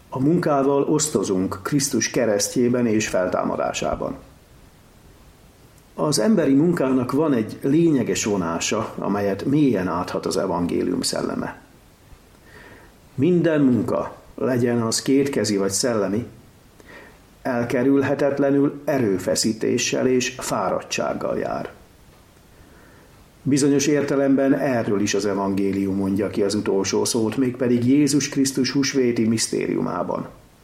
A munkával osztozunk Krisztus keresztjében és feltámadásában. Az emberi munkának van egy lényeges vonása, amelyet mélyen áthat az evangélium szelleme. Minden munka, legyen az kétkezi vagy szellemi, elkerülhetetlenül erőfeszítéssel és fáradtsággal jár. Bizonyos értelemben erről is az evangélium mondja ki az utolsó szót, mégpedig Jézus Krisztus húsvéti misztériumában.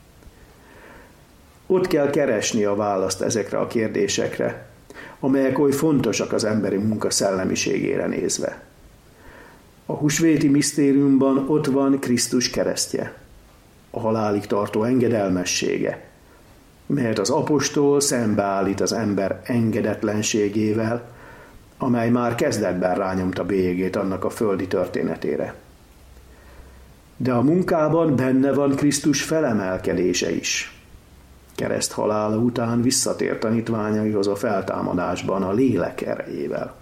Ott kell keresni a választ ezekre a kérdésekre, amelyek oly fontosak az emberi munka szellemiségére nézve. A húsvéti misztériumban ott van Krisztus keresztje, a halálig tartó engedelmessége, melyet az apostol szembeállít az ember engedetlenségével, amely már kezdetben rányomta bélyegét annak a földi történetére. De a munkában benne van Krisztus felemelkedése is. Kereszt halála után visszatért tanítványaihoz a feltámadásban a lélek erejével.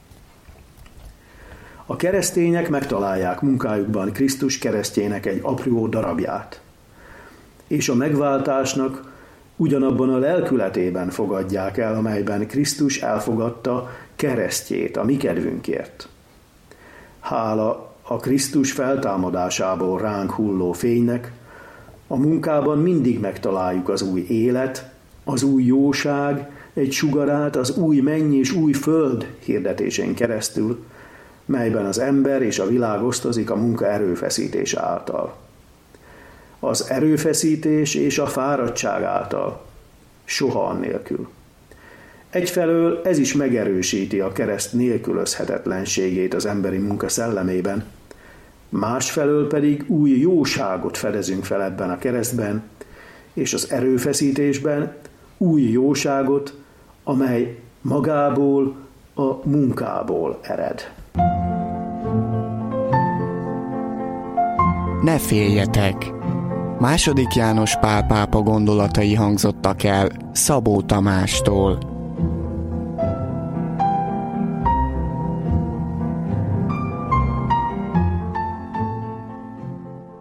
A keresztények megtalálják munkájukban Krisztus keresztjének egy apró darabját, és a megváltásnak ugyanabban a lelkületében fogadják el, amelyben Krisztus elfogadta keresztjét a mi kedvünkért. Hála a Krisztus feltámadásából ránk hulló fénynek, a munkában mindig megtaláljuk az új élet, az új jóság, egy sugarát az új menny és új föld hirdetésén keresztül, melyben az ember és a világ osztozik a munka erőfeszítése által. Az erőfeszítés és a fáradtság által, soha annélkül. Egyfelől ez is megerősíti a kereszt nélkülözhetetlenségét az emberi munka szellemében, másfelől pedig új jóságot fedezünk fel ebben a keresztben, és az erőfeszítésben új jóságot, amely magából, a munkából ered. Ne féljetek! II. János Pál pápa gondolatai hangzottak el Szabó Tamástól.